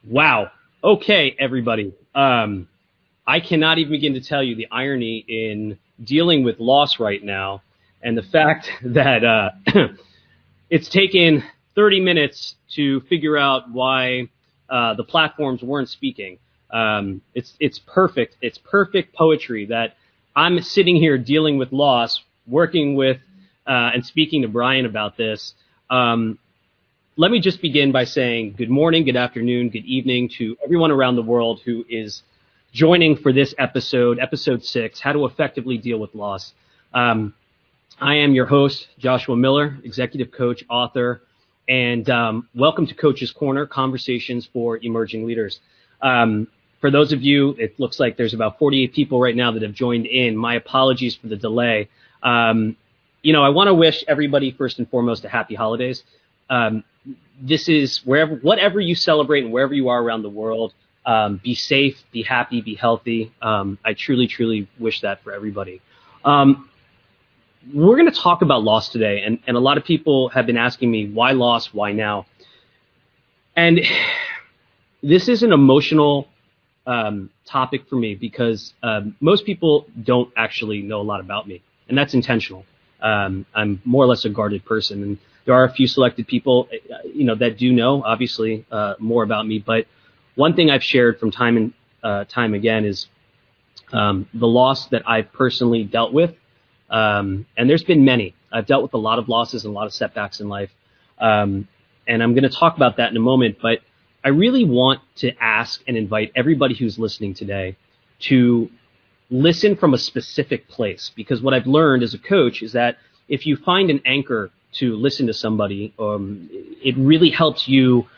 Wow. Okay, everybody. I cannot even begin to tell you the irony in dealing with loss right now and the fact that it's taken 30 minutes to figure out why the platforms weren't speaking. It's perfect. It's perfect poetry that I'm sitting here dealing with loss, working with and speaking to Brian about this. Let me just begin by saying good morning, good afternoon, good evening to everyone around the world who is joining for this episode 6, How to Effectively Deal with Loss. I am your host, Joshua Miller, executive coach, author, and welcome to Coach's Corner, Conversations for Emerging Leaders. For those of you, it looks like there's about 48 people right now that have joined in. My apologies for the delay. I want to wish everybody, first and foremost, a happy holidays. This is whatever you celebrate and wherever you are around the world, be safe, be happy, be healthy. I truly, truly wish that for everybody. We're going to talk about loss today. And a lot of people have been asking me, why loss? Why now? And this is an emotional topic for me because most people don't actually know a lot about me. And that's intentional. I'm more or less a guarded person. And there are a few selected people, that do know, obviously, more about me. But one thing I've shared from time and time again is the loss that I've personally dealt with. And there's been many. I've dealt with a lot of losses and a lot of setbacks in life. And I'm going to talk about that in a moment. But I really want to ask and invite everybody who's listening today to listen from a specific place. Because what I've learned as a coach is that if you find an anchor to listen to somebody, it really helps you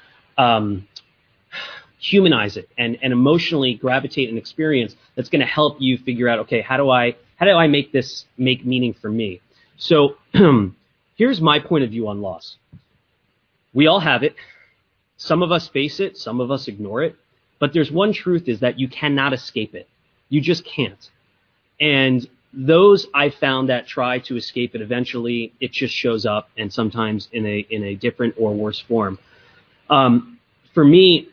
humanize it and emotionally gravitate an experience that's going to help you figure out, okay, how do I make this make meaning for me? So here's my point of view on loss. We all have it. Some of us face it. Some of us ignore it. But there's one truth is that you cannot escape it. You just can't. And those I found that try to escape it, eventually it just shows up, and sometimes in a different or worse form. For me,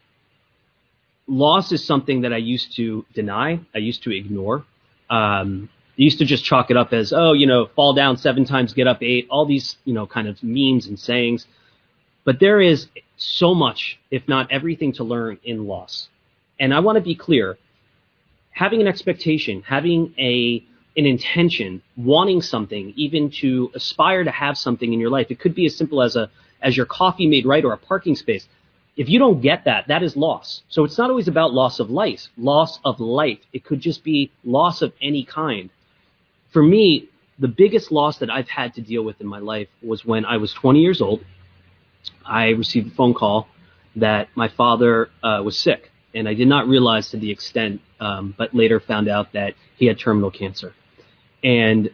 loss is something that I used to deny. I used to ignore. I used to just chalk it up as, fall down 7 times, get up 8, all these, kind of memes and sayings. But there is so much, if not everything, to learn in loss. And I want to be clear. Having an expectation, having an intention, wanting something, even to aspire to have something in your life. It could be as simple as your coffee made right or a parking space. If you don't get that, that is loss. So it's not always about loss of life. It could just be loss of any kind. For me, the biggest loss that I've had to deal with in my life was when I was 20 years old. I received a phone call that my father was sick. And I did not realize to the extent, but later found out that he had terminal cancer. And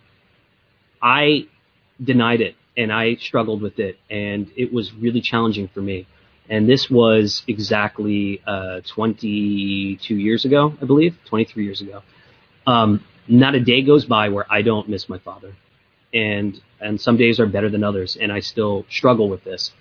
I denied it, and I struggled with it, and it was really challenging for me. And this was exactly 22 years ago, I believe, 23 years ago. Not a day goes by where I don't miss my father. And some days are better than others, and I still struggle with this.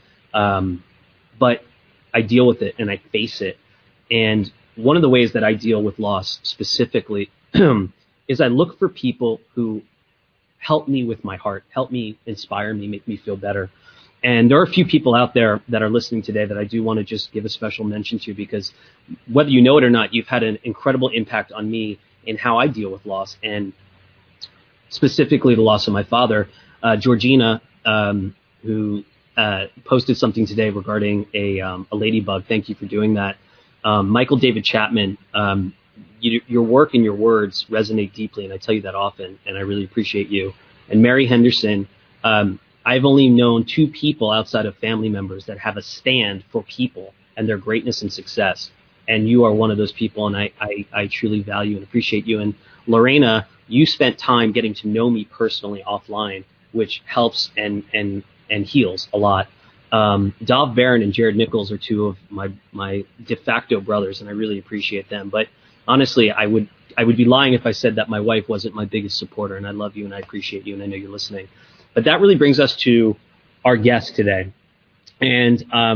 But I deal with it, and I face it. And one of the ways that I deal with loss specifically is I look for people who help me with my heart, help me, inspire me, make me feel better. And there are a few people out there that are listening today that I do want to just give a special mention to, because whether you know it or not, you've had an incredible impact on me in how I deal with loss, and specifically the loss of my father. Georgina, who posted something today regarding a ladybug. Thank you for doing that. Michael David Chapman, your work and your words resonate deeply, and I tell you that often, and I really appreciate you. And Mary Henderson, I've only known 2 people outside of family members that have a stand for people and their greatness and success, and you are one of those people, and I truly value and appreciate you. And Lorena, you spent time getting to know me personally offline, which helps and heals a lot. Dov Barron and Jared Nichols are 2 of my de facto brothers, and I really appreciate them. But honestly, I would be lying if I said that my wife wasn't my biggest supporter, and I love you and I appreciate you, and I know you're listening. But that really brings us to our guest today. And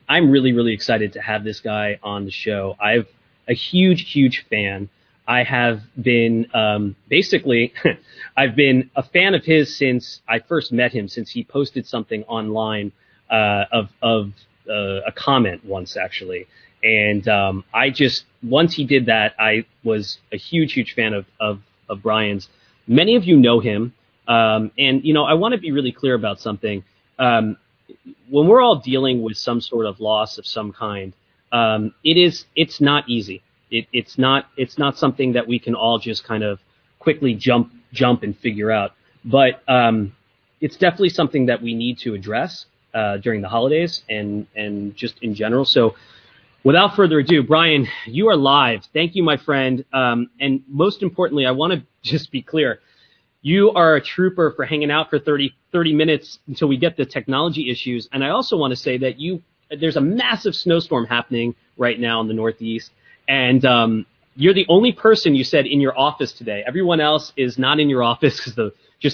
I'm really, really excited to have this guy on the show. I've a huge fan. I have been basically I've been a fan of his since I first met him, since he posted something online of a comment once, actually. And I just, once he did that, I was a huge fan of Brian's. Many of you know him. And, you know, I want to be really clear about something. When we're all dealing with some sort of loss of some kind, it's not easy. It's not something that we can all just kind of quickly jump and figure out. But it's definitely something that we need to address during the holidays and just in general. So without further ado, Brian, you are live. Thank you, my friend. And most importantly, I want to just be clear. You are a trooper for hanging out for 30 minutes until we get the technology issues. And I also want to say that there's a massive snowstorm happening right now in the Northeast. And you're the only person, you said, in your office today. Everyone else is not in your office because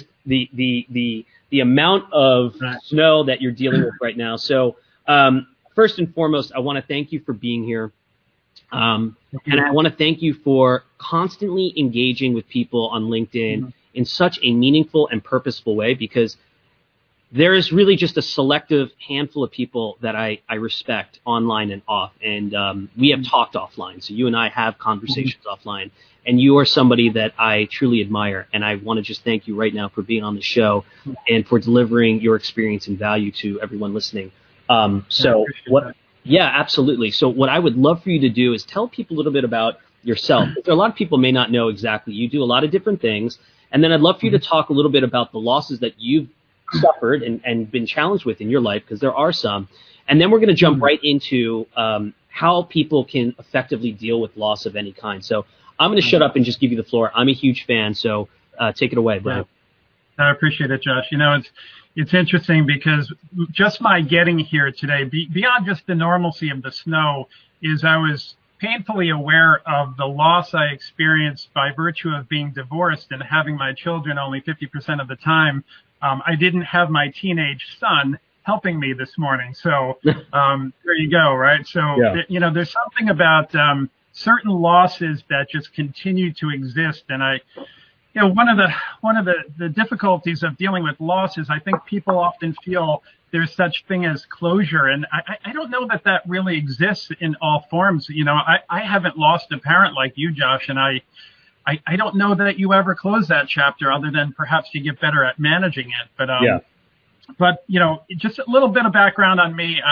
the amount of snow that you're dealing with right now. So first and foremost, I want to thank you for being here. And I want to thank you for constantly engaging with people on LinkedIn in such a meaningful and purposeful way, because there is really just a selective handful of people that I respect online and off. And we have talked offline. So you and I have conversations offline. And you are somebody that I truly admire. And I want to just thank you right now for being on the show and for delivering your experience and value to everyone listening. Yeah, absolutely. So what I would love for you to do is tell people a little bit about yourself. A lot of people may not know exactly. You do a lot of different things. And then I'd love for you to talk a little bit about the losses that you've suffered and been challenged with in your life, because there are some. And then we're going to jump right into how people can effectively deal with loss of any kind. So I'm going to shut up and just give you the floor. I'm a huge fan, so take it away, Brian. I appreciate it, Josh. You know, it's interesting because just my getting here today, beyond just the normalcy of the snow, is I was painfully aware of the loss I experienced by virtue of being divorced and having my children only 50% of the time. I didn't have my teenage son helping me this morning. So there you go, right? So, you know, there's something about certain losses that just continue to exist. And you know, one of the difficulties of dealing with loss is I think people often feel there's such thing as closure. And I don't know that really exists in all forms. You know, I haven't lost a parent like you, Josh, and I don't know that you ever close that chapter other than perhaps you get better at managing it. But, you know, just a little bit of background on me.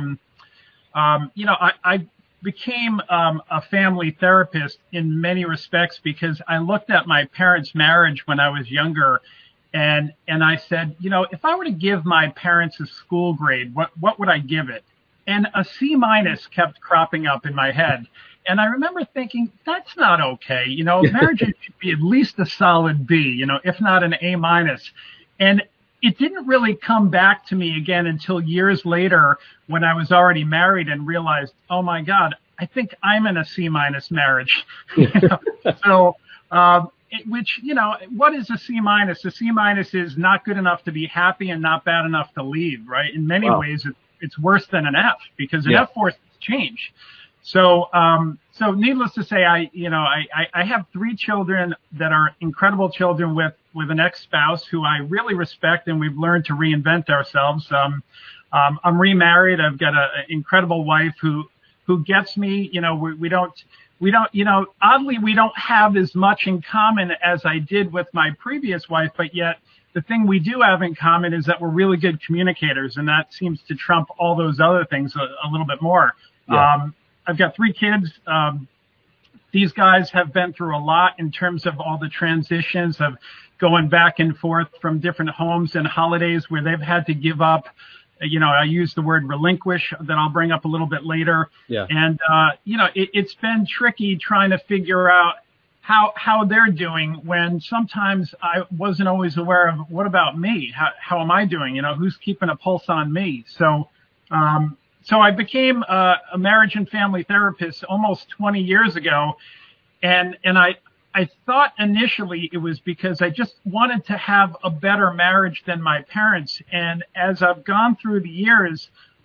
I became a family therapist in many respects because I looked at my parents' marriage when I was younger, and I said, you know, if I were to give my parents a school grade, what would I give it? And a C- kept cropping up in my head. And I remember thinking, that's not okay. You know, marriage should be at least a solid B, you know, if not an A-. And it didn't really come back to me again until years later when I was already married and realized, oh my God, I think I'm in a C- marriage. You know? So, which, you know, what is a C-? A C- is not good enough to be happy and not bad enough to leave, right? In many ways, it's worse than an F because an F forces change. So, so needless to say, I have 3 children that are incredible children with an ex-spouse who I really respect, and we've learned to reinvent ourselves. I'm remarried. I've got an incredible wife who gets me. You know, we don't, you know, oddly, we don't have as much in common as I did with my previous wife, but yet the thing we do have in common is that we're really good communicators, and that seems to trump all those other things a little bit more. Yeah. I've got 3 kids. These guys have been through a lot in terms of all the transitions of going back and forth from different homes and holidays where they've had to give up. You know, I use the word relinquish that I'll bring up a little bit later. Yeah. And, you know, it's been tricky trying to figure out how they're doing when sometimes I wasn't always aware of what about me? How am I doing? You know, who's keeping a pulse on me? So I became a marriage and family therapist almost 20 years ago. And I thought initially it was because I just wanted to have a better marriage than my parents. And as I've gone through the years,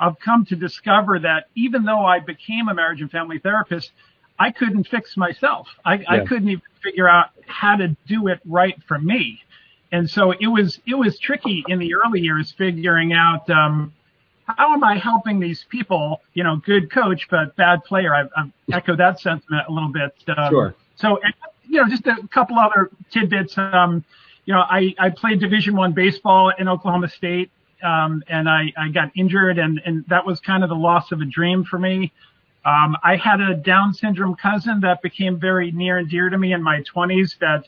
I've come to discover that even though I became a marriage and family therapist, I couldn't fix myself. I couldn't even figure out how to do it right for me. And so it was tricky in the early years figuring out, how am I helping these people, good coach, but bad player. I've echoed that sentiment a little bit. Sure. So, just a couple other tidbits. I played Division I baseball in Oklahoma State, and I got injured, and that was kind of the loss of a dream for me. I had a Down syndrome cousin that became very near and dear to me in my 20s that,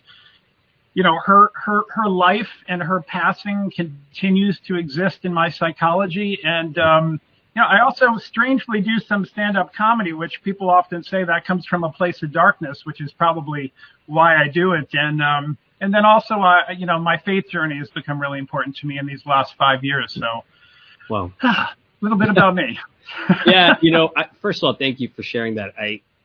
her life and her passing continues to exist in my psychology. And, I also strangely do some stand-up comedy, which people often say that comes from a place of darkness, which is probably why I do it. And then also, my faith journey has become really important to me in these last 5 years. So, wow. A little bit about me. Yeah. First of all, thank you for sharing that.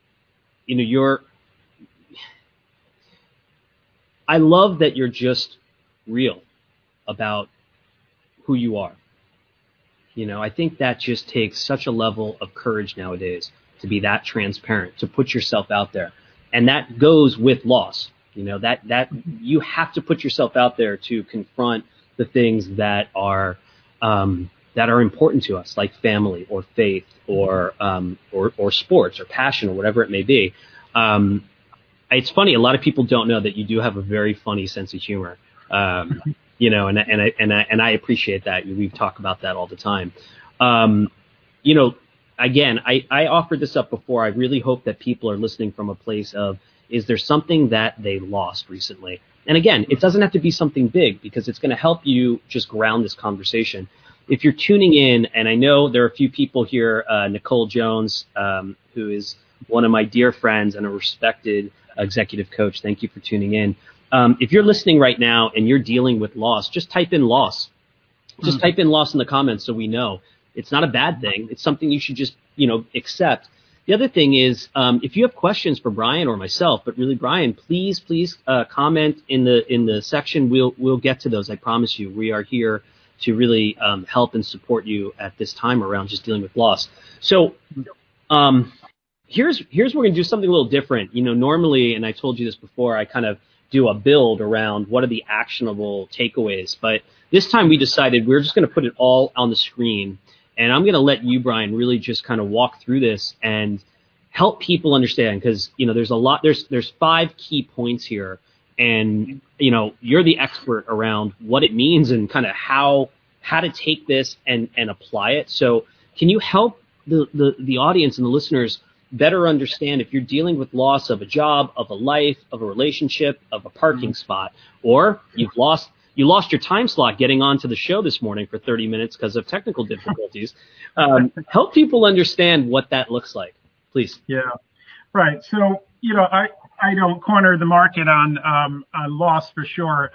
I love that you're just real about who you are. I think that just takes such a level of courage nowadays to be that transparent, to put yourself out there. And that goes with loss. That you have to put yourself out there to confront the things that are important to us, like family or faith or sports or passion or whatever it may be. It's funny. A lot of people don't know that you do have a very funny sense of humor. And I appreciate that. We've talked about that all the time. Again, I offered this up before. I really hope that people are listening from a place of, is there something that they lost recently? And again, it doesn't have to be something big because it's going to help you just ground this conversation. If you're tuning in, and I know there are a few people here, Nicole Jones, who is one of my dear friends and a respected executive coach. Thank you for tuning in. If you're listening right now and you're dealing with loss, just type in loss. Just type in loss in the comments so we know. It's not a bad thing. It's something you should just, accept. The other thing is, if you have questions for Brian or myself, but really Brian, please comment in the section. We'll get to those. I promise you. We are here to really help and support you at this time around just dealing with loss. So here's where we're going to do something a little different. Normally, and I told you this before, I kind of do a build around what are the actionable takeaways. But this time we decided we're just going to put it all on the screen. And I'm going to let you, Brian, really just kind of walk through this and help people understand, because, there's a lot, there's 5 key points here. And, you're the expert around what it means and kind of how to take this and apply it. So can you help the audience and the listeners better understand if you're dealing with loss of a job, of a life, of a relationship, of a parking spot, or you lost your time slot getting onto the show this morning for 30 minutes because of technical difficulties. Help people understand what that looks like, please. Yeah, right. So, I don't corner the market on loss for sure.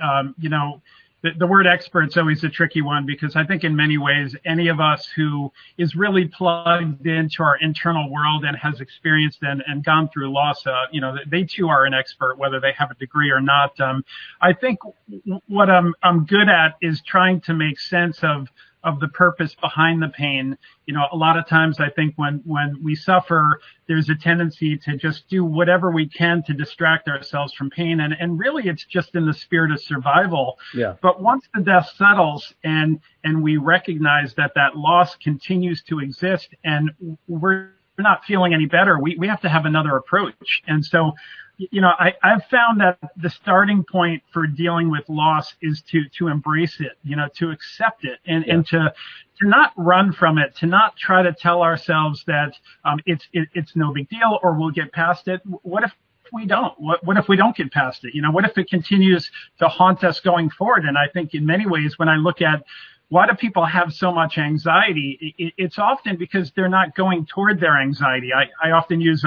The word expert's always a tricky one because I think in many ways, any of us who is really plugged into our internal world and has experienced and gone through loss, they too are an expert, whether they have a degree or not. I think what I'm good at is trying to make sense of the purpose behind the pain. A lot of times I think when we suffer, there's a tendency to just do whatever we can to distract ourselves from pain. And really it's just in the spirit of survival. Yeah. But once the dust settles and we recognize that loss continues to exist and we're not feeling any better, we have to have another approach. And so, I've found that the starting point for dealing with loss is to embrace it, to accept it and to not run from it, to not try to tell ourselves that it's no big deal or we'll get past it. What if we don't? What if we don't get past it? What if it continues to haunt us going forward? And I think in many ways, when I look at why do people have so much anxiety, it's often because they're not going toward their anxiety. I often use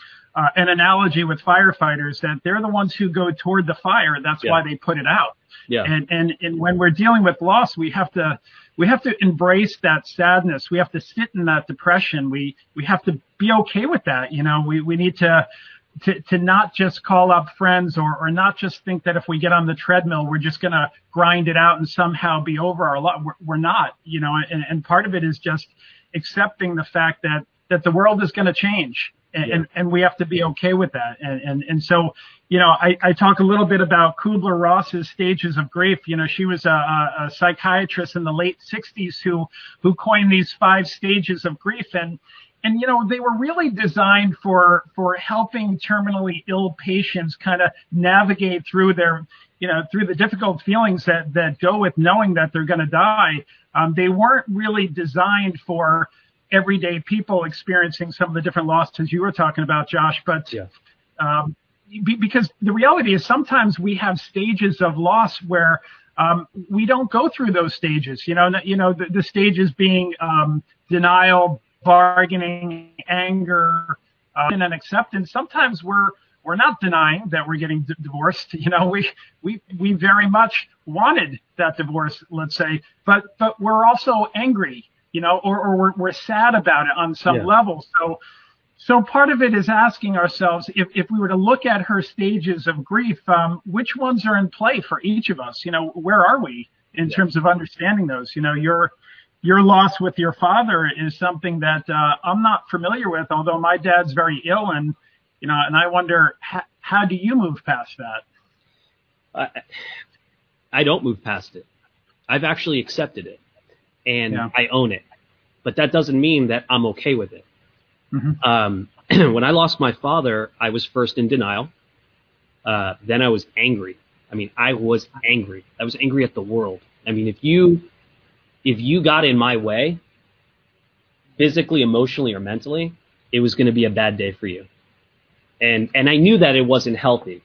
an analogy with firefighters that they're the ones who go toward the fire. That's why they put it out. Yeah. And when we're dealing with loss, we have to embrace that sadness. We have to sit in that depression. We have to be okay with that. We need to not just call up friends or not just think that if we get on the treadmill, we're just going to grind it out and somehow be over our lot. We're not, and part of it is just accepting the fact that the world is going to change. And we have to be okay with that. And so, I talk a little bit about Kubler-Ross's stages of grief. She was a psychiatrist in the late 60s who coined these 5 stages of grief. And they were really designed for helping terminally ill patients kind of navigate through through the difficult feelings that go with knowing that they're going to die. They weren't really designed for everyday people experiencing some of the different losses you were talking about, Josh. But because the reality is sometimes we have stages of loss where we don't go through those stages. The stages being denial, bargaining, anger, and acceptance. Sometimes we're not denying that we're getting divorced. We very much wanted that divorce, let's say, but we're also angry, or we're sad about it on some level. So part of it is asking ourselves, if we were to look at her stages of grief, which ones are in play for each of us? Where are we in terms of understanding those? Your loss with your father is something that I'm not familiar with, although my dad's very ill, and I wonder how do you move past that? I don't move past it. I've actually accepted it, and I own it. But that doesn't mean that I'm okay with it. Mm-hmm. When I lost my father, I was first in denial. Then I was angry. I was angry. I was angry at the world. If you got in my way, physically, emotionally, or mentally, it was going to be a bad day for you. And I knew that it wasn't healthy.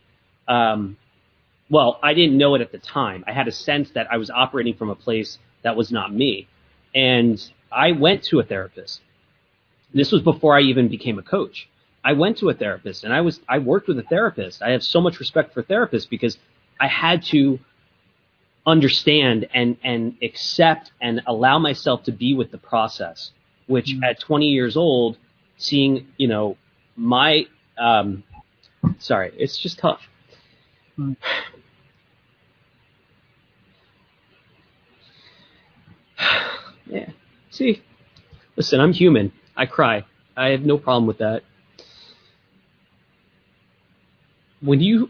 Well, I didn't know it at the time. I had a sense that I was operating from a place that was not me. And I went to a therapist. This was before I even became a coach. I went to a therapist, and I worked with a therapist. I have so much respect for therapists because I had to understand and accept and allow myself to be with the process, which at 20 years old, seeing, my, sorry, it's just tough. Yeah. See, listen, I'm human. I cry. I have no problem with that. When you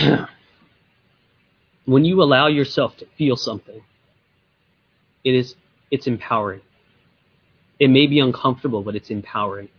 allow yourself to feel something, it's empowering. It may be uncomfortable, but it's empowering.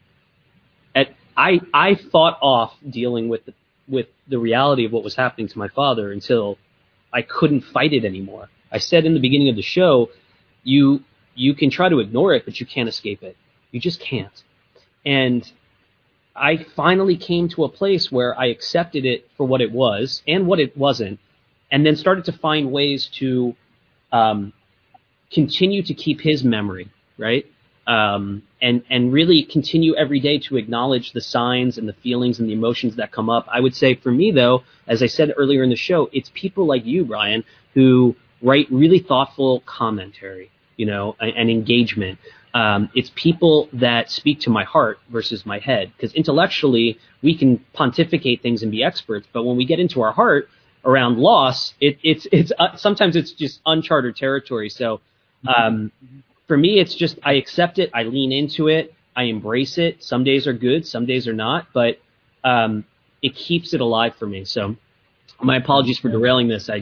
I fought off dealing with the reality of what was happening to my father until I couldn't fight it anymore. I said in the beginning of the show, you can try to ignore it, but you can't escape it. You just can't. And I finally came to a place where I accepted it for what it was and what it wasn't, and then started to find ways to continue to keep his memory, right? And really continue every day to acknowledge the signs and the feelings and the emotions that come up. I would say for me, though, as I said earlier in the show, it's people like you, Brian, who write really thoughtful commentary, and engagement. It's people that speak to my heart versus my head, because intellectually we can pontificate things and be experts, but when we get into our heart around loss, it's sometimes it's just uncharted territory. So for me, it's just I accept it, I lean into it, I embrace it. Some days are good, some days are not, but it keeps it alive for me. So my apologies for derailing this.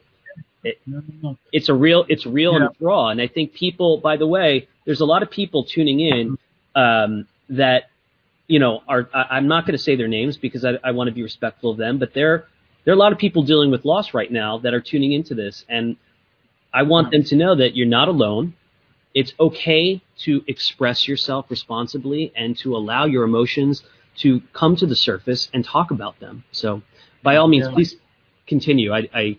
It's real and it's raw. And I think people, by the way, there's a lot of people tuning in that, I'm not going to say their names because I want to be respectful of them, but there are a lot of people dealing with loss right now that are tuning into this. And I want them to know that you're not alone. It's okay to express yourself responsibly and to allow your emotions to come to the surface and talk about them. So by all means, please continue. I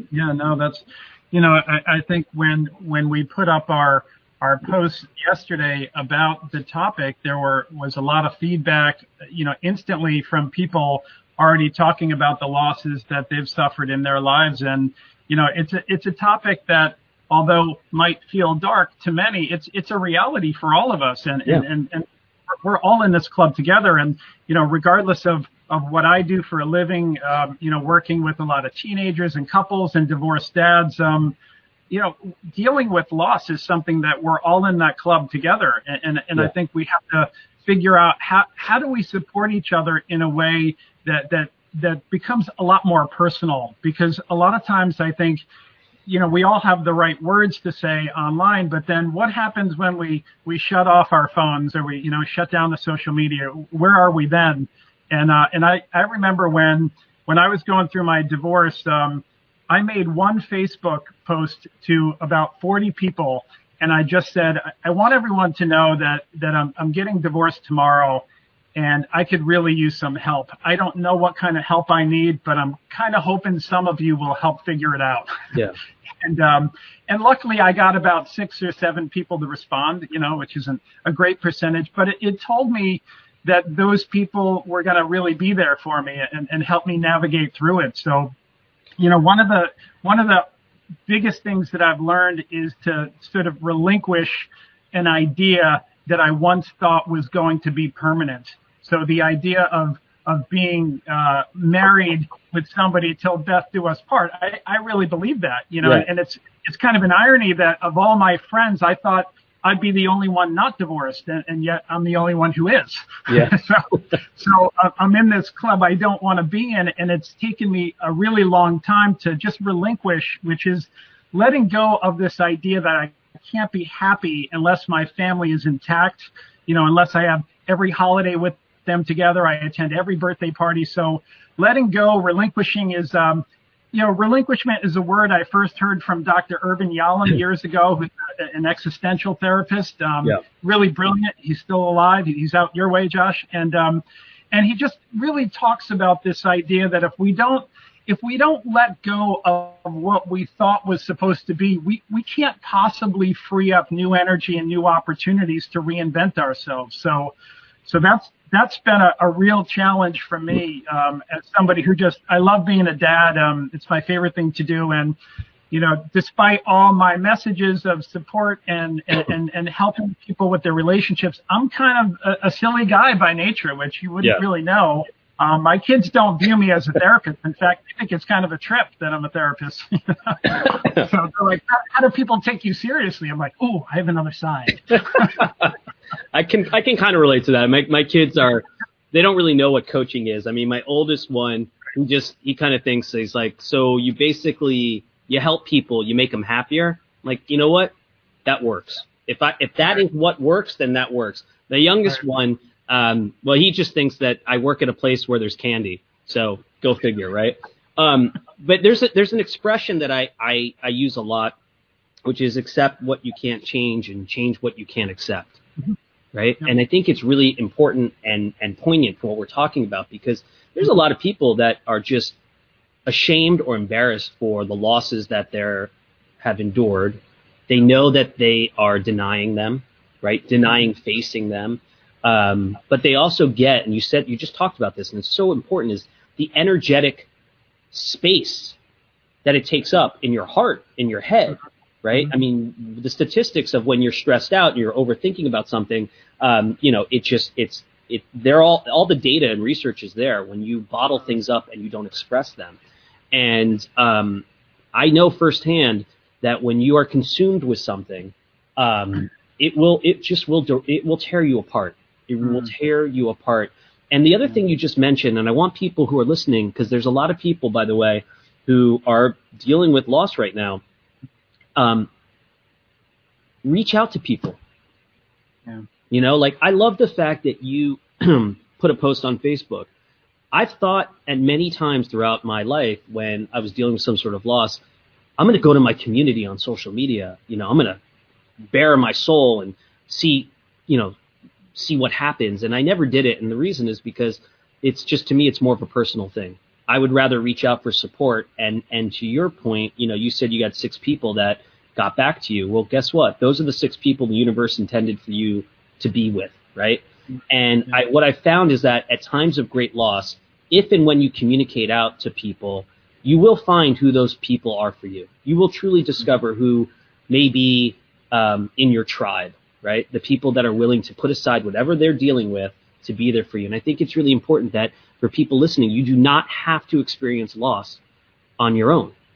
think when we put up our post yesterday about the topic, there was a lot of feedback, instantly from people already talking about the losses that they've suffered in their lives. And, it's a topic that, although might feel dark to many, it's a reality for all of us. And we're all in this club together. And, regardless of what I do for a living, working with a lot of teenagers and couples and divorced dads, dealing with loss is something that we're all in that club together. And I think we have to figure out how do we support each other in a way that becomes a lot more personal, because a lot of times I think, we all have the right words to say online, but then what happens when we shut off our phones or we, shut down the social media? Where are we then? And I remember when I was going through my divorce, I made one Facebook post to about 40 people, and I just said, I want everyone to know that I'm getting divorced tomorrow, and I could really use some help. I don't know what kind of help I need, but I'm kind of hoping some of you will help figure it out. Yeah. And luckily I got about 6 or 7 people to respond, which isn't a great percentage, but it told me that those people were going to really be there for me and help me navigate through it. So, one of the biggest things that I've learned is to sort of relinquish an idea that I once thought was going to be permanent. So the idea of being married with somebody till death do us part, I really believe that, Right. And it's kind of an irony that of all my friends, I thought I'd be the only one not divorced, and yet I'm the only one who is. Yeah. so I'm in this club I don't want to be in, and it's taken me a really long time to just relinquish, which is letting go of this idea that I can't be happy unless my family is intact, unless I have every holiday with them together, I attend every birthday party. So letting go, relinquishing is, relinquishment is a word I first heard from Dr. Irvin Yalom years ago, who's an existential therapist, really brilliant. He's still alive. He's out your way, Josh. And he just really talks about this idea that if we don't let go of what we thought was supposed to be, we can't possibly free up new energy and new opportunities to reinvent ourselves. So that's been a real challenge for me, as somebody who I love being a dad. It's my favorite thing to do. And, despite all my messages of support and helping people with their relationships, I'm kind of a silly guy by nature, which you wouldn't really know. My kids don't view me as a therapist. In fact, they think it's kind of a trip that I'm a therapist. So they're like, how do people take you seriously? I'm like, oh, I have another side. I can kind of relate to that. My kids they don't really know what coaching is. I mean, my oldest one, he kind of thinks, he's like, so you help people, you make them happier. I'm like, you know what? That works. If that is what works, then that works. The youngest one, he just thinks that I work at a place where there's candy. So go figure, right? But there's an expression that I use a lot, which is accept what you can't change and change what you can't accept. Right. Yeah. And I think it's really important and poignant for what we're talking about, because there's a lot of people that are just ashamed or embarrassed for the losses that they have endured. They know that they are denying them, right? Denying facing them. But they also get, and you just talked about this, and it's so important, is the energetic space that it takes up in your heart, in your head. Right. I mean, the statistics of when you're stressed out and you're overthinking about something, all the data and research is there when you bottle things up and you don't express them. And, I know firsthand that when you are consumed with something, it will tear you apart. It will tear you apart. And the other thing you just mentioned, and I want people who are listening, because there's a lot of people, by the way, who are dealing with loss right now. Reach out to people. Yeah. I love the fact that you put a post on Facebook. I've thought at many times throughout my life when I was dealing with some sort of loss, I'm going to go to my community on social media. I'm going to bare my soul and see what happens. And I never did it. And the reason is because to me, it's more of a personal thing. I would rather reach out for support. And to your point, you said you got 6 people that got back to you. Well, guess what? Those are the 6 people the universe intended for you to be with, right? And what I found is that at times of great loss, if and when you communicate out to people, you will find who those people are for you. You will truly discover who may be in your tribe, right? The people that are willing to put aside whatever they're dealing with to be there for you. And I think it's really important that for people listening, you do not have to experience loss on your own.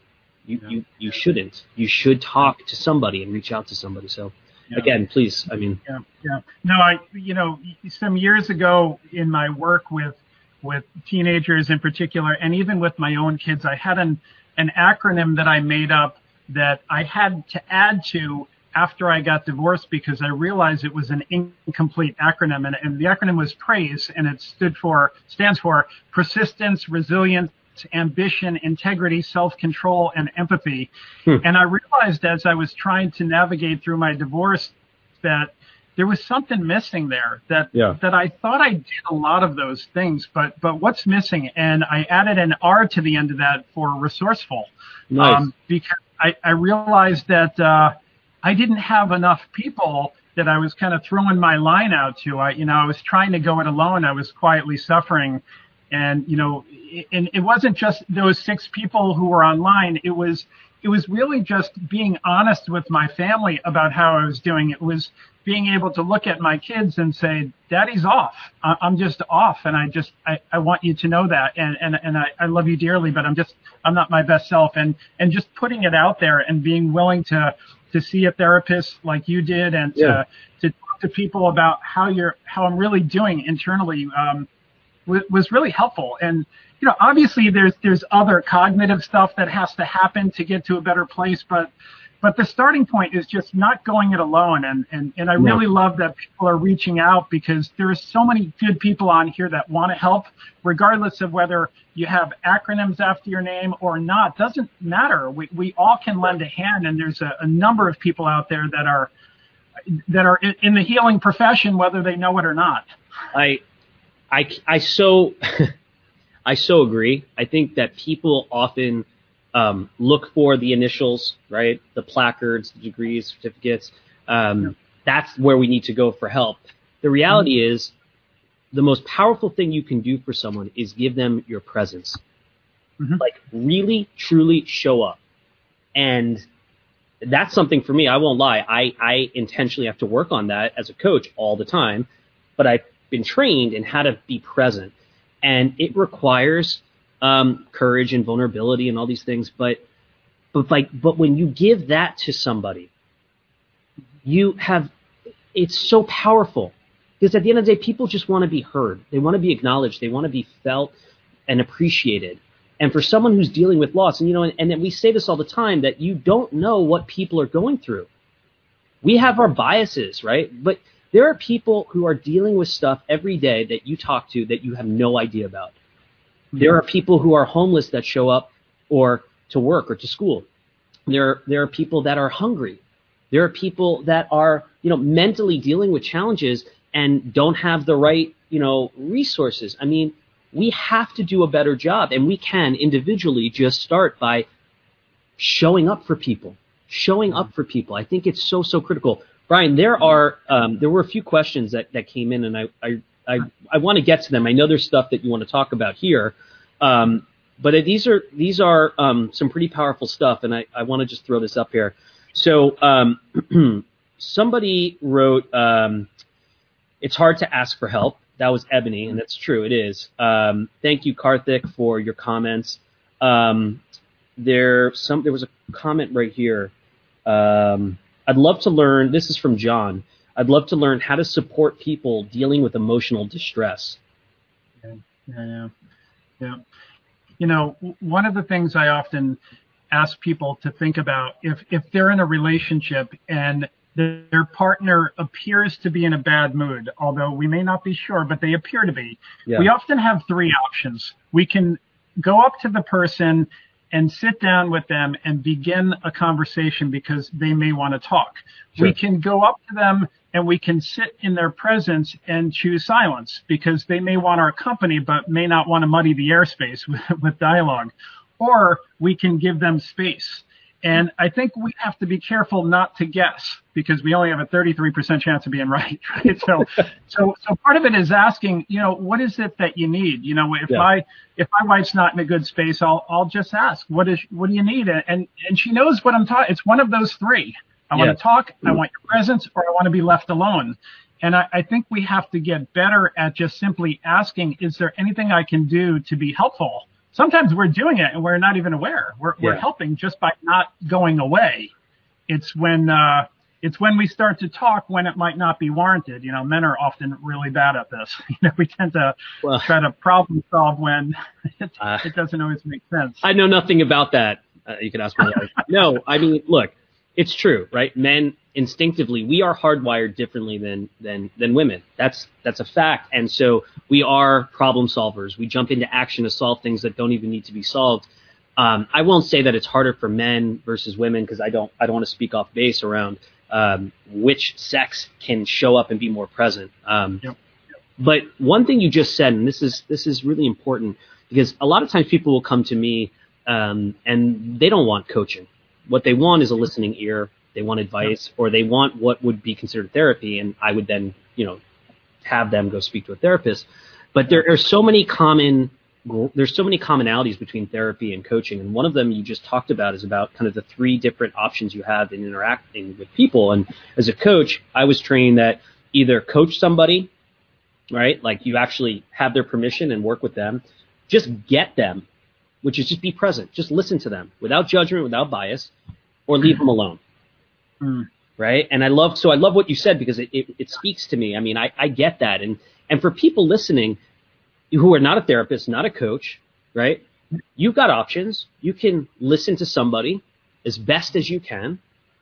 You shouldn't. You should talk to somebody and reach out to somebody. So again, please, I mean. Yeah. No, some years ago in my work with teenagers in particular, and even with my own kids, I had an acronym that I made up that I had to add to after I got divorced because I realized it was an incomplete acronym, and the acronym was PRAISE, and it stands for persistence, resilience, ambition, integrity, self-control, and empathy. And I realized as I was trying to navigate through my divorce that there was something missing there, that I thought I did a lot of those things, but what's missing? And I added an R to the end of that for resourceful. Nice. Because I realized that I didn't have enough people that I was kind of throwing my line out to. I was trying to go it alone. I was quietly suffering. And, and it wasn't just those 6 people who were online. It was really just being honest with my family about how I was doing. It was being able to look at my kids and say, Daddy's off. I'm just off. And I want you to know that. And I love you dearly, but I'm not my best self. And just putting it out there and being willing to see a therapist like you did and to talk to people about how I'm really doing internally, was really helpful. And, obviously there's other cognitive stuff that has to happen to get to a better place, but the starting point is just not going it alone. And I really love that people are reaching out because there are so many good people on here that want to help, regardless of whether you have acronyms after your name or not. Doesn't matter. We all can lend a hand, and there's a number of people out there that are in the healing profession, whether they know it or not. I so agree. I think that people often look for the initials, right? The placards, the degrees, certificates. That's where we need to go for help. The reality is the most powerful thing you can do for someone is give them your presence. Like really, truly show up. And that's something for me. I won't lie. I intentionally have to work on that as a coach all the time, but I've been trained in how to be present. And it requires courage and vulnerability and all these things. But when you give that to somebody, it's so powerful. Because at the end of the day, people just want to be heard. They want to be acknowledged. They want to be felt and appreciated. And for someone who's dealing with loss, and we say this all the time, that you don't know what people are going through. We have our biases, right? But there are people who are dealing with stuff every day that you talk to that you have no idea about. There are people who are homeless that show up or to work or to school. There are people that are hungry. There are people that are, mentally dealing with challenges and don't have the right, resources. I mean, we have to do a better job, and we can individually just start by showing up for people. I think it's so critical. Brian, there were a few questions that came in, and I want to get to them. I know there's stuff that you want to talk about here, but these are some pretty powerful stuff, and I want to just throw this up here. So somebody wrote, it's hard to ask for help. That was Ebony, and that's true. It is. Thank you, Karthik, for your comments. There was a comment right here. I'd love to learn, this is from John, I'd love to learn how to support people dealing with emotional distress. Yeah. One of the things I often ask people to think about, if they're in a relationship and their partner appears to be in a bad mood, although we may not be sure, but they appear to be, we often have 3 options. We can go up to the person and sit down with them and begin a conversation because they may want to talk. Sure. We can go up to them and we can sit in their presence and choose silence because they may want our company but may not want to muddy the airspace with dialogue. Or we can give them space. And I think we have to be careful not to guess because we only have a 33% chance of being right. So part of it is asking, what is it that you need? If my wife's not in a good space, I'll just ask, what do you need? And she knows what I'm talking. It's one of those 3. I want to talk, I want your presence, or I want to be left alone. And I think we have to get better at just simply asking, is there anything I can do to be helpful sometimes we're doing it and we're not even aware. We're helping just by not going away. It's when we start to talk when it might not be warranted. Men are often really bad at this. We tend to try to problem solve when it doesn't always make sense. I know nothing about that. You can ask my wife. No, I mean, look, it's true, right? Men instinctively, we are hardwired differently than women. That's a fact. And so we are problem solvers. We jump into action to solve things that don't even need to be solved. I won't say that it's harder for men versus women, because I don't want to speak off base around which sex can show up and be more present. But one thing you just said, and this is really important, because a lot of times people will come to me and they don't want coaching. What they want is a listening ear. They want advice, or they want what would be considered therapy, and I would then have them go speak to a therapist. But there are so many commonalities between therapy and coaching, and one of them you just talked about is about kind of the three different options you have in interacting with people. And as a coach, I was trained that either coach somebody, right, like you actually have their permission and work with them, just get them, which is just be present, just listen to them without judgment, without bias, or leave them alone, right? And I love what you said, because it speaks to me. I mean, I get that, and for people listening who are not a therapist, not a coach, right? You've got options. You can listen to somebody as best as you can.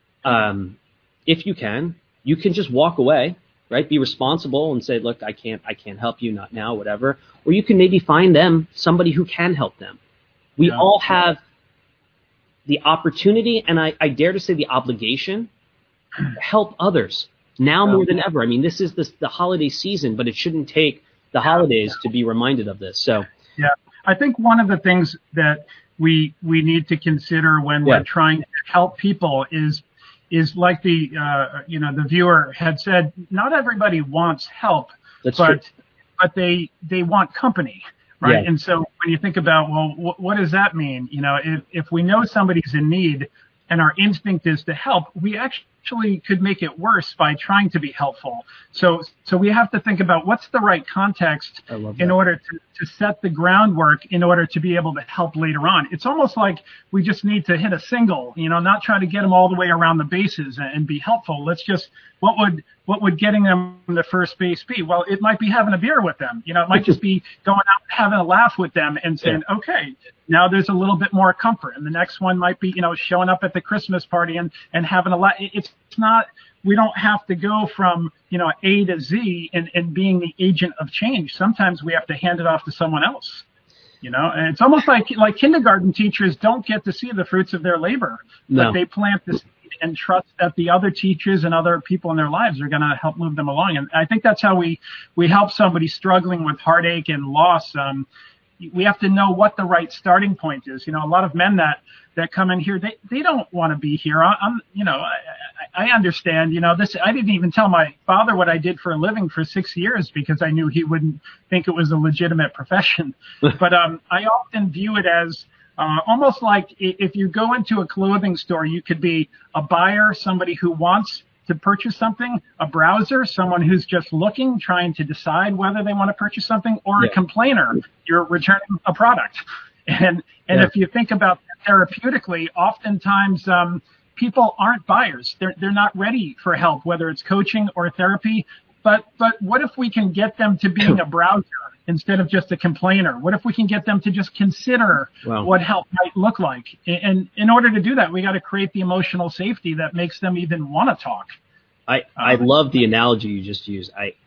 If you can just walk away, right? Be responsible and say, look, I can't help you, not now, whatever. Or you can maybe find them somebody who can help them. We all have the opportunity, and I dare to say the obligation, to help others now more than ever. I mean, this is the holiday season, but it shouldn't take the holidays to be reminded of this. So, I think one of the things that we need to consider when we're trying to help people is like the viewer had said, not everybody wants help, but they want company. Right. Yeah. And so when you think about, well, what does that mean? If we know somebody's in need and our instinct is to help, we actually could make it worse by trying to be helpful. So we have to think about what's the right context in order to set the groundwork in order to be able to help later on. It's almost like we just need to hit a single, not try to get them all the way around the bases and be helpful. Let's just, what would getting them the first base be? Well, it might be having a beer with them. It might just be going out and having a laugh with them and saying, okay, now there's a little bit more comfort. And the next one might be, showing up at the Christmas party and having a laugh. It's not, we don't have to go from, A to Z and being the agent of change. Sometimes we have to hand it off to someone else. And it's almost like kindergarten teachers don't get to see the fruits of their labor, but they plant the seed and trust that the other teachers and other people in their lives are going to help move them along. And I think that's how we help somebody struggling with heartache and loss. We have to know what the right starting point is. A lot of men that come in here, they don't want to be here. I understand, this, I didn't even tell my father what I did for a living for 6 years because I knew he wouldn't think it was a legitimate profession. But I often view it as almost like if you go into a clothing store, you could be a buyer, somebody who wants to purchase something, a browser, someone who's just looking, trying to decide whether they want to purchase something, or a complainer, you're returning a product. And if you think about therapeutically, oftentimes people aren't buyers. They're not ready for help, whether it's coaching or therapy. But what if we can get them to being a browser instead of just a complainer? What if we can get them to just consider what help might look like? And in order to do that, we got to create the emotional safety that makes them even want to talk. I love the analogy you just used.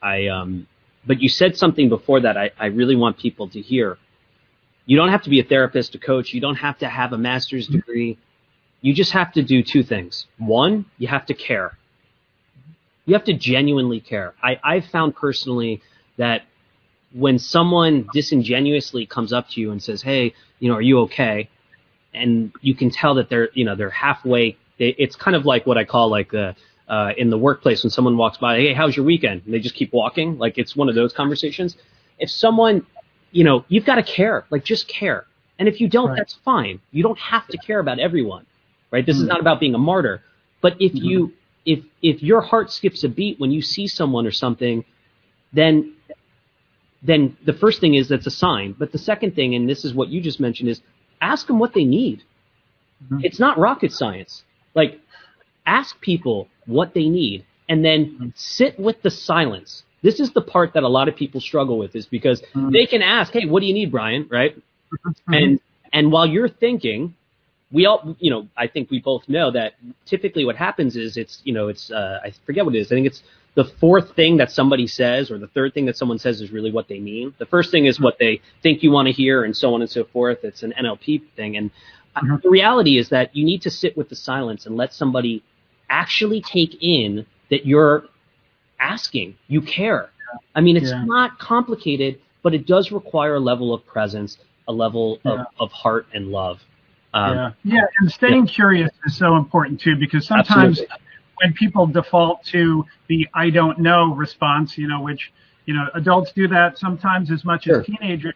But you said something before that I really want people to hear. You don't have to be a therapist, a coach. You don't have to have a master's degree. You just have to do two things. One, you have to care. You have to genuinely care. I've found personally that when someone disingenuously comes up to you and says, hey, are you okay? And you can tell that they're halfway. It's kind of like what I call like in the workplace when someone walks by, hey, how's your weekend? And they just keep walking. Like it's one of those conversations. If someone, you've got to care, like just care. And if you don't, that's fine. You don't have to care about everyone, right? This is not about being a martyr. But if if your heart skips a beat when you see someone or something, then then the first thing is that's a sign. But the second thing, and this is what you just mentioned, is ask them what they need. Mm-hmm. It's not rocket science. Like, ask people what they need and then sit with the silence. This is the part that a lot of people struggle with, is because they can ask, hey, what do you need, Brian? Right? And while you're thinking, we all, I think we both know that typically what happens is I forget what it is. I think it's the fourth thing that somebody says or the third thing that someone says is really what they mean. The first thing is what they think you want to hear and so on and so forth. It's an NLP thing. And the reality is that you need to sit with the silence and let somebody actually take in that you're asking. You care. I mean, it's not complicated, but it does require a level of presence, a level of heart and love. And staying curious is so important too, because sometimes when people default to the "I don't know" response, which adults do that sometimes as much as teenagers.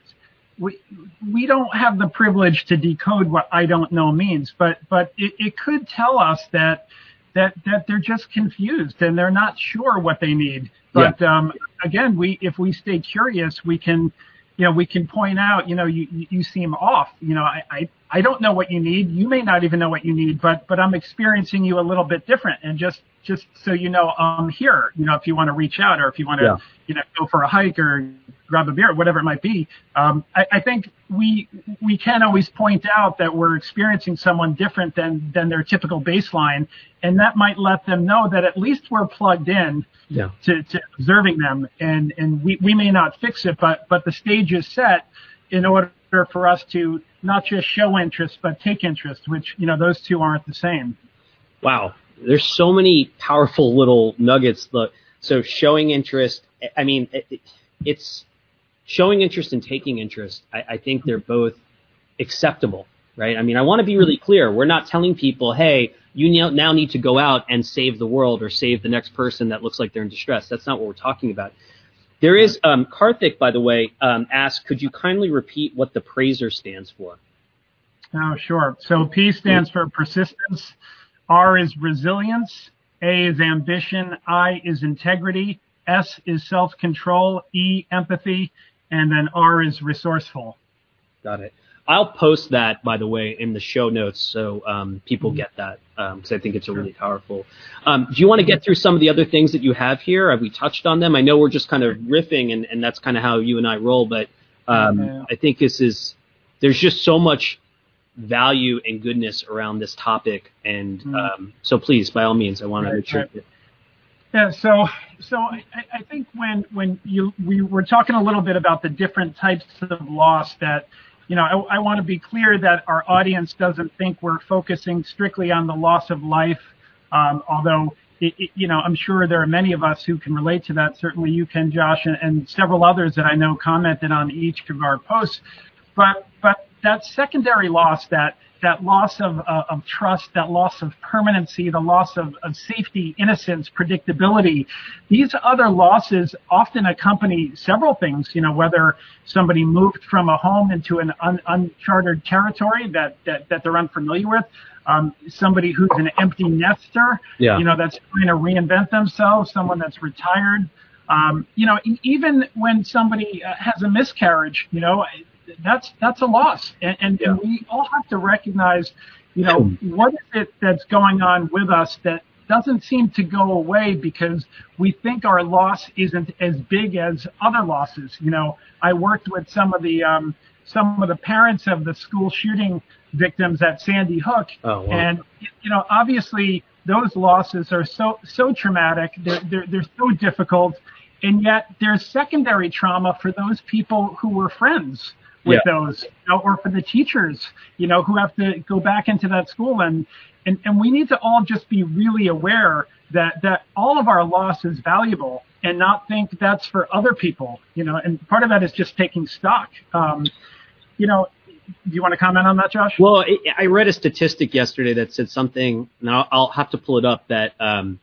We don't have the privilege to decode what "I don't know" means, but it could tell us that they're just confused and they're not sure what they need. But again, if we stay curious, we can point out, you seem off. I don't know what you need. You may not even know what you need, but I'm experiencing you a little bit different. And just so you know, I'm here, if you want to reach out or if you want to, go for a hike or grab a beer, whatever it might be. I think we can always point out that we're experiencing someone different than their typical baseline. And that might let them know that at least we're plugged in to observing them. And we may not fix it, but the stage is set in order for us to not just show interest, but take interest, which, those two aren't the same. Wow. There's so many powerful little nuggets. So showing interest, I mean, it's showing interest and taking interest. I think they're both acceptable, right? I mean, I want to be really clear. We're not telling people, hey, you now need to go out and save the world or save the next person that looks like they're in distress. That's not what we're talking about. There is, Karthik, by the way, asked, could you kindly repeat what the PRAISER stands for? Oh, sure. So P stands for persistence. R is resilience. A is ambition. I is integrity. S is self-control. E, empathy. And then R is resourceful. Got it. I'll post that, by the way, in the show notes so people get that because I think it's really powerful. Do you want to get through some of the other things that you have here? Have we touched on them? I know we're just kind of riffing, and that's kind of how you and I roll, but I think there's just so much value and goodness around this topic. And so please, by all means, I want to make sure. Yeah, so I think when we were talking a little bit about the different types of loss that, I want to be clear that our audience doesn't think we're focusing strictly on the loss of life, although, I'm sure there are many of us who can relate to that. Certainly you can, Josh, and several others that I know commented on each of our posts. But that secondary loss, that loss of trust, that loss of permanency, the loss of safety, innocence, predictability, these other losses often accompany several things, whether somebody moved from a home into an uncharted territory that they're unfamiliar with, somebody who's an empty nester, that's trying to reinvent themselves, someone that's retired, even when somebody has a miscarriage, that's a loss. And we all have to recognize, what is it that's going on with us that doesn't seem to go away because we think our loss isn't as big as other losses. I worked with some of the parents of the school shooting victims at Sandy Hook. Oh, wow. And, obviously those losses are so traumatic. They're so difficult. And yet there's secondary trauma for those people who were friends with those, or for the teachers, who have to go back into that school. And we need to all just be really aware that all of our loss is valuable and not think that's for other people, and part of that is just taking stock. Do you want to comment on that, Josh? Well, I read a statistic yesterday that said something, and I'll have to pull it up, that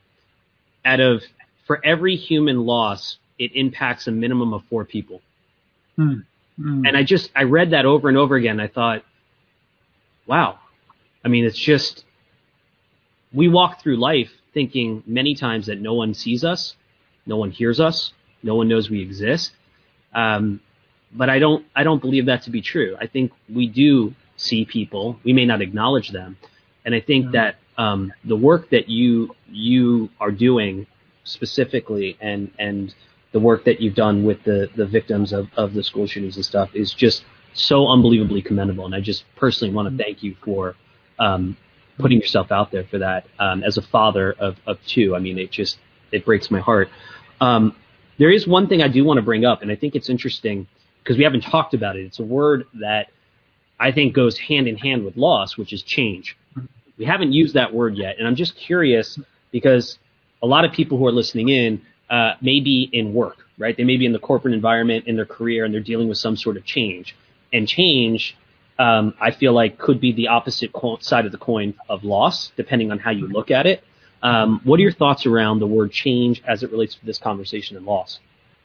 for every human loss, it impacts a minimum of 4 people. And I read that over and over again. I thought, wow. I mean, it's just, we walk through life thinking many times that no one sees us, no one hears us, no one knows we exist. But I don't believe that to be true. I think we do see people. We may not acknowledge them. And I think that the work that you are doing specifically and the work that you've done with the victims of the school shootings and stuff is just so unbelievably commendable. And I just personally want to thank you for putting yourself out there for that. As a father of two, I mean, it breaks my heart. There is one thing I do want to bring up, and I think it's interesting because we haven't talked about it. It's a word that I think goes hand in hand with loss, which is change. We haven't used that word yet. And I'm just curious because a lot of people who are listening in may be in work, right? They may be in the corporate environment in their career and they're dealing with some sort of change. And change, I feel like, could be the opposite side of the coin of loss, depending on how you look at it. What are your thoughts around the word change as it relates to this conversation and loss?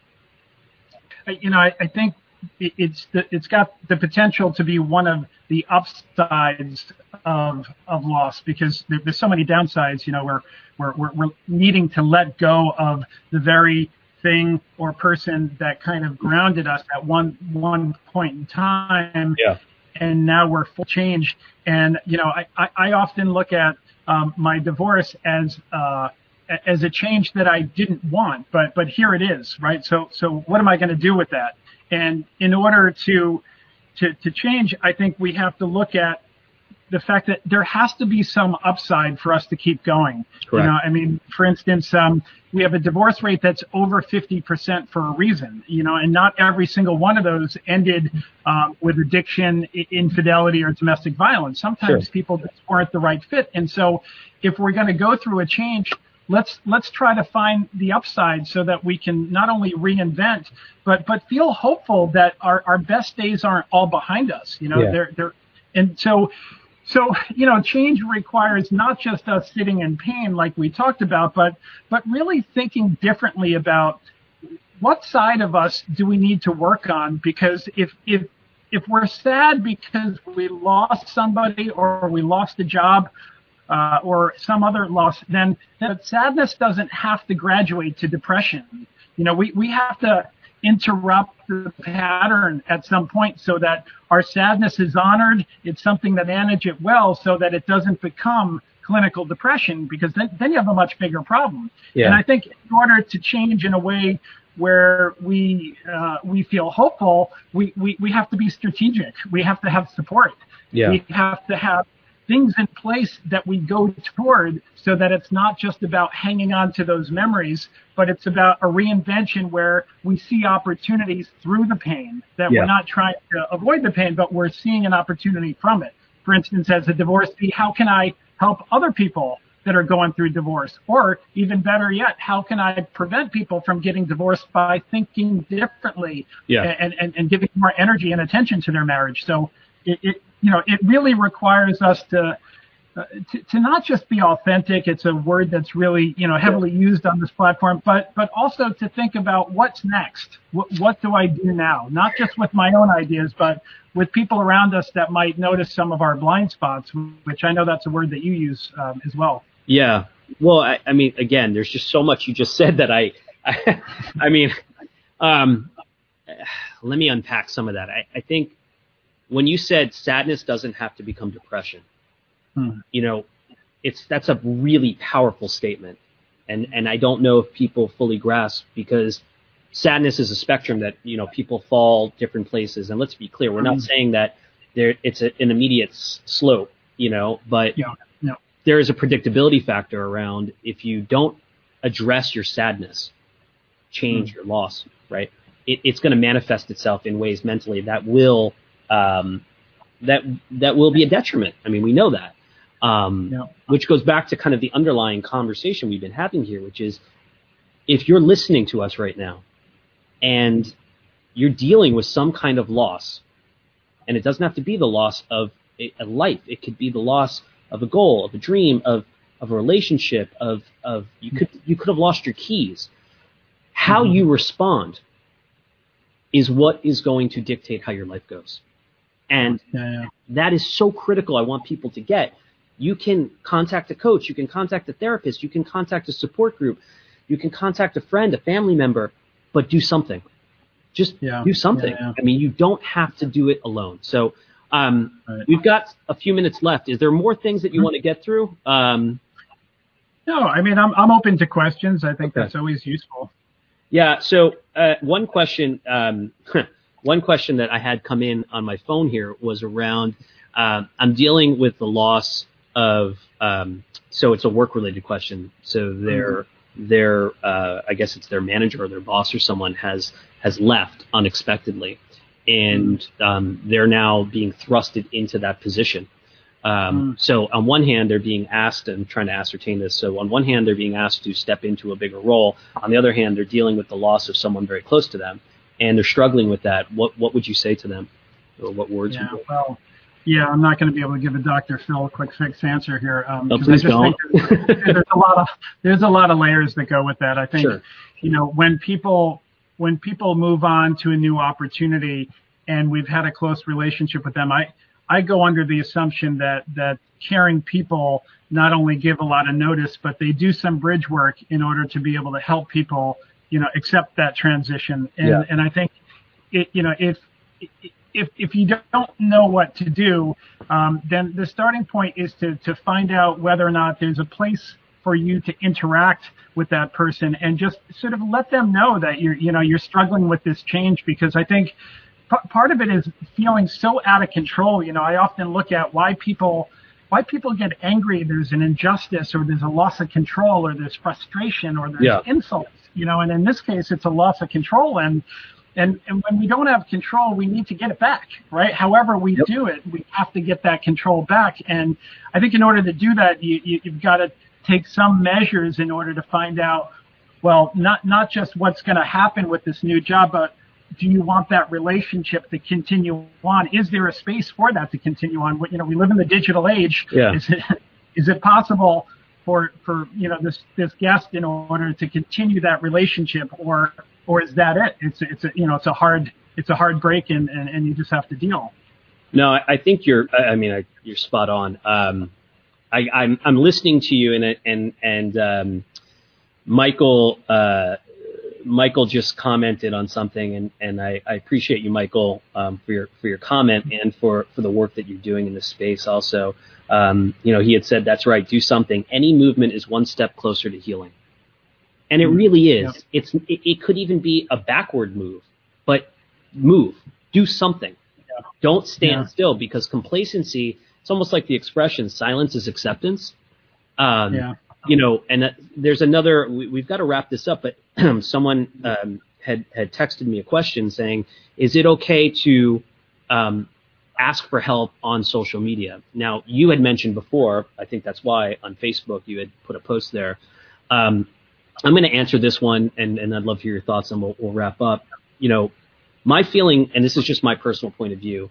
I think it's got the potential to be one of the upsides of loss because there's so many downsides. We're needing to let go of the very thing or person that kind of grounded us at one point in time. Yeah. And now we're full change. And I often look at my divorce as a change that I didn't want, but here it is, right? So what am I going to do with that? And in order to change, I think we have to look at the fact that there has to be some upside for us to keep going. Correct. For instance, we have a divorce rate that's over 50% for a reason, and not every single one of those ended with addiction, infidelity, or domestic violence. Sometimes people just weren't the right fit. And so if we're going to go through a change, let's try to find the upside so that we can not only reinvent, but feel hopeful that our best days aren't all behind us. So, change requires not just us sitting in pain like we talked about, but really thinking differently about what side of us do we need to work on? Because if we're sad because we lost somebody or we lost a job or some other loss, then that sadness doesn't have to graduate to depression. We have to interrupt the pattern at some point so that our sadness is honored. It's something that manage it well so that it doesn't become clinical depression, because then you have a much bigger problem. Yeah. And I think in order to change in a way where we feel hopeful, we have to be strategic. We have to have support. Yeah. We have to have things in place that we go toward so that it's not just about hanging on to those memories, but it's about a reinvention where we see opportunities through the pain, that we're not trying to avoid the pain, but we're seeing an opportunity from it. For instance, as a divorcee, how can I help other people that are going through divorce? Or even better yet, how can I prevent people from getting divorced by thinking differently and giving more energy and attention to their marriage? So it really requires us to not just be authentic. It's a word that's really, heavily used on this platform, but also to think about what's next. What do I do now? Not just with my own ideas, but with people around us that might notice some of our blind spots, which I know that's a word that you use as well. Yeah. Well, I mean, again, there's just so much you just said that let me unpack some of that. I think when you said sadness doesn't have to become depression, that's a really powerful statement. And I don't know if people fully grasp, because sadness is a spectrum that, people fall different places. And let's be clear, we're not saying that it's an immediate slope, but there is a predictability factor around if you don't address your sadness, change your loss, right? It's going to manifest itself in ways mentally that will that will be a detriment. I mean, we know that, which goes back to kind of the underlying conversation we've been having here, which is if you're listening to us right now and you're dealing with some kind of loss, and it doesn't have to be the loss of a life. It could be the loss of a goal, of a dream, of a relationship, of you could have lost your keys. How you respond is what is going to dictate how your life goes. And that is so critical. I want people to get. You can contact a coach. You can contact a therapist. You can contact a support group. You can contact a friend, a family member, but do something. Just do something. I mean, you don't have to do it alone. So we've got a few minutes left. Is there more things that you want to get through? No, I mean, I'm open to questions. I think that's always useful. Yeah. So one question that I had come in on my phone here was around I'm dealing with the loss of so it's a work-related question. So their I guess it's their manager or their boss or someone has left unexpectedly, and they're now being thrusted into that position. So on one hand, they're being asked, and I'm trying to ascertain this. So on one hand, they're being asked to step into a bigger role. On the other hand, they're dealing with the loss of someone very close to them, and they're struggling with that. What would you say to them, or what words? Yeah, I'm not going to be able to give a Dr. Phil quick fix answer here. Please don't. There's a lot of layers that go with that. I think, when people move on to a new opportunity and we've had a close relationship with them, I go under the assumption that caring people not only give a lot of notice, but they do some bridge work in order to be able to help people, accept that transition. And I think, if you don't know what to do, then the starting point is to find out whether or not there's a place for you to interact with that person and just sort of let them know that you're struggling with this change, because I think part of it is feeling so out of control. I often look at why people get angry. There's an injustice, or there's a loss of control, or there's frustration, or there's insults, and in this case, it's a loss of control. And when we don't have control, we need to get it back, right? However we do it, we have to get that control back. And I think in order to do that, you've got to take some measures in order to find out, well, not just what's going to happen with this new job, but do you want that relationship to continue on? Is there a space for that to continue on? We live in the digital age. Yeah. Is it possible for this guest in order to continue that relationship, or is that it? It's a hard break, and you just have to deal. No, I think you're spot on. I'm listening to you, and Michael just commented on something, and I appreciate you, Michael, for your comment and for the work that you're doing in this space. Also, he had said, that's right, do something. Any movement is one step closer to healing. And it really is. Yeah. It could even be a backward move, but do something. Yeah. Don't stand still, because complacency, it's almost like the expression, silence is acceptance. And there's another, we've got to wrap this up, but someone had texted me a question saying, is it okay to ask for help on social media? Now, you had mentioned before, I think that's why on Facebook you had put a post there. I'm going to answer this one, and I'd love to hear your thoughts, and we'll wrap up. My feeling, and this is just my personal point of view,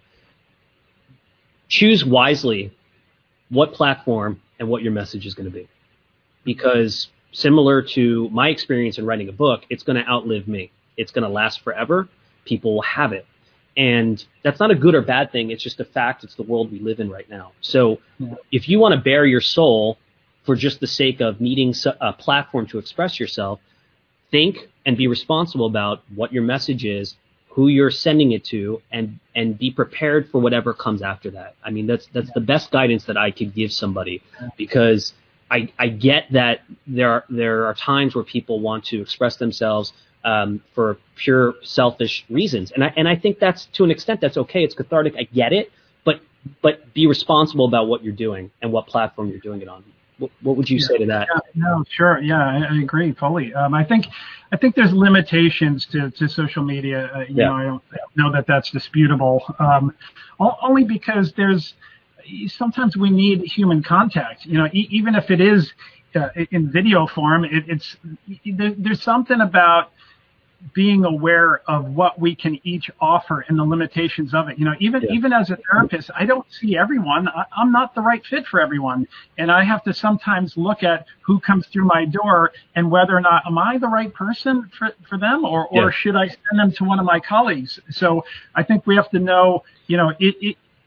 choose wisely what platform and what your message is going to be. Because similar to my experience in writing a book, it's going to outlive me. It's going to last forever. People will have it. And that's not a good or bad thing. It's just a fact. It's the world we live in right now. So if you want to bare your soul for just the sake of needing a platform to express yourself, think and be responsible about what your message is, who you're sending it to, and be prepared for whatever comes after that. I mean, that's the best guidance that I could give somebody, because I get that there are times where people want to express themselves for pure selfish reasons, and I think that's, to an extent, that's okay. It's cathartic. I get it, but be responsible about what you're doing and what platform you're doing it on. What would you say to that? No, sure. Yeah, I agree fully. I think there's limitations to social media. I don't know that that's disputable. Only because sometimes we need human contact. Even if it is in video form, there's something about being aware of what we can each offer and the limitations of it. Even as a therapist, I don't see everyone. I'm not the right fit for everyone. And I have to sometimes look at who comes through my door and whether or not, am I the right person for them, or should I send them to one of my colleagues? So I think we have to know,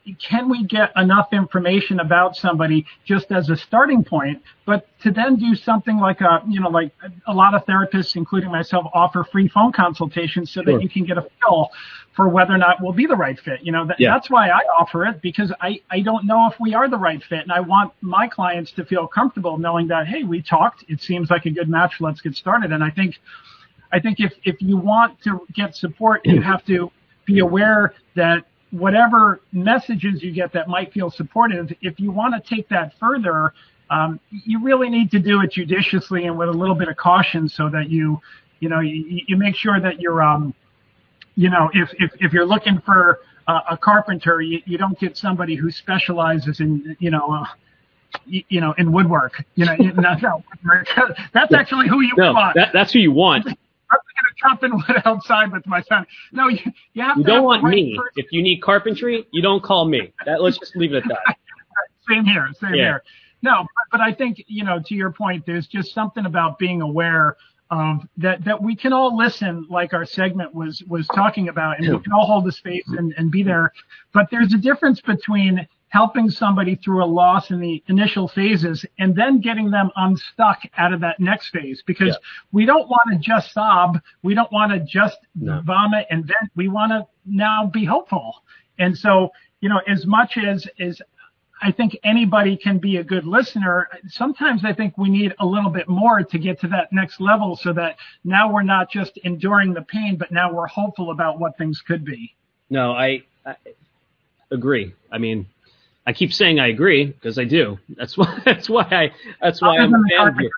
can we get enough information about somebody just as a starting point, but to then do something like like a lot of therapists, including myself, offer free phone consultations so that you can get a feel for whether or not we'll be the right fit. That's why I offer it, because I don't know if we are the right fit. And I want my clients to feel comfortable knowing that, hey, we talked, it seems like a good match, let's get started. And I think if you want to get support, you have to be aware that whatever messages you get that might feel supportive, if you want to take that further, you really need to do it judiciously and with a little bit of caution, so that you make sure that you're, if you're looking for a carpenter, you don't get somebody who specializes in, in woodwork. That's actually who you want. That's who you want. I'm going to chop in wood outside with my son. No, you have to. You don't want me. If you need carpentry, you don't call me. Let's just leave it at that. Same here. No, but I think, to your point, there's just something about being aware of that we can all listen, like our segment was talking about, and we can all hold the space and be there. But there's a difference between helping somebody through a loss in the initial phases and then getting them unstuck out of that next phase, because we don't want to just sob. We don't want to just vomit and vent. We want to now be hopeful. And so, as much as I think anybody can be a good listener, sometimes I think we need a little bit more to get to that next level, so that now we're not just enduring the pain, but now we're hopeful about what things could be. No, I agree. I mean, I keep saying I agree because I do. That's why I'm a fan of you.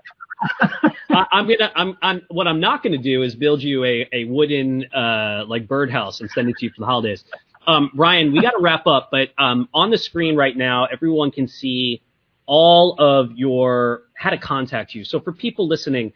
What I'm not going to do is build you a wooden like birdhouse and send it to you for the holidays. Brian, we got to wrap up, but on the screen right now, everyone can see all of how to contact you. So for people listening,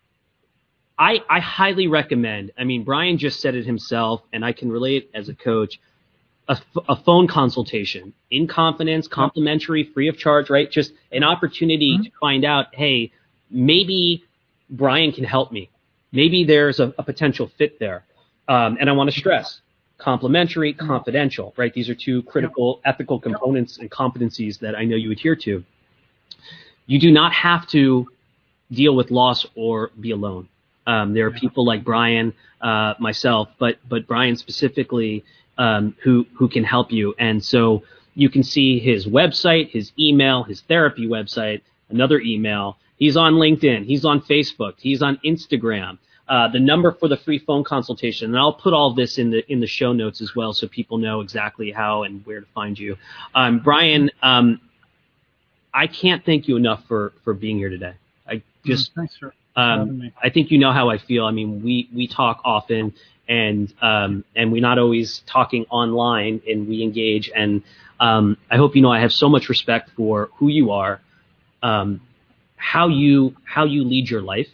I highly recommend. I mean, Brian just said it himself, and I can relate as a coach. A phone consultation in confidence, complimentary, free of charge, right? Just an opportunity to find out, hey, maybe Brian can help me. Maybe there's a potential fit there. And I want to stress, complimentary, confidential, right? These are two critical ethical components and competencies that I know you adhere to. You do not have to deal with loss or be alone. There are people like Brian, myself, but Brian specifically, who can help you. And so you can see his website, his email, his therapy website, another email. He's on LinkedIn. He's on Facebook. He's on Instagram. The number for the free phone consultation. And I'll put all this in the show notes as well, so people know exactly how and where to find you. Brian, I can't thank you enough for being here today. I just, thanks for having me. I think you know how I feel. I mean, we talk often, and we're not always talking online, and we engage. And I hope you know I have so much respect for who you are, how you lead your life,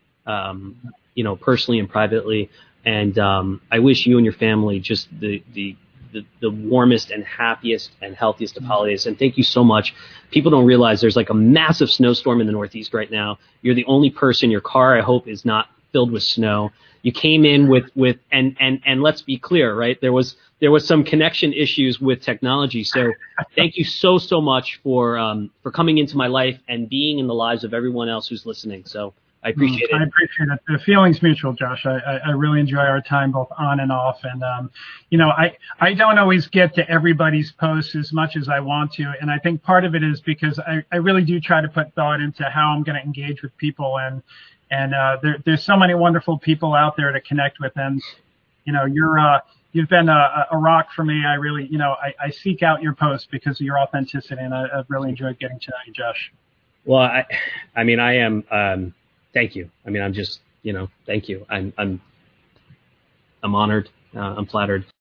personally and privately. And I wish you and your family just the warmest and happiest and healthiest of holidays. And thank you so much. People don't realize there's like a massive snowstorm in the Northeast right now. You're the only person. Your car, I hope, is not filled with snow. You came in with and let's be clear, right? There was some connection issues with technology. So thank you so much for coming into my life and being in the lives of everyone else who's listening. So I appreciate it. I appreciate it. The feeling's mutual, Josh. I really enjoy our time both on and off. And, I don't always get to everybody's posts as much as I want to. And I think part of it is because I really do try to put thought into how I'm going to engage with people. And there's so many wonderful people out there to connect with. And, you've been a rock for me. I really, I seek out your posts because of your authenticity. And I've really enjoyed getting to know you, Josh. Well, I am, thank you. I mean, I'm just, thank you. I'm honored. I'm flattered.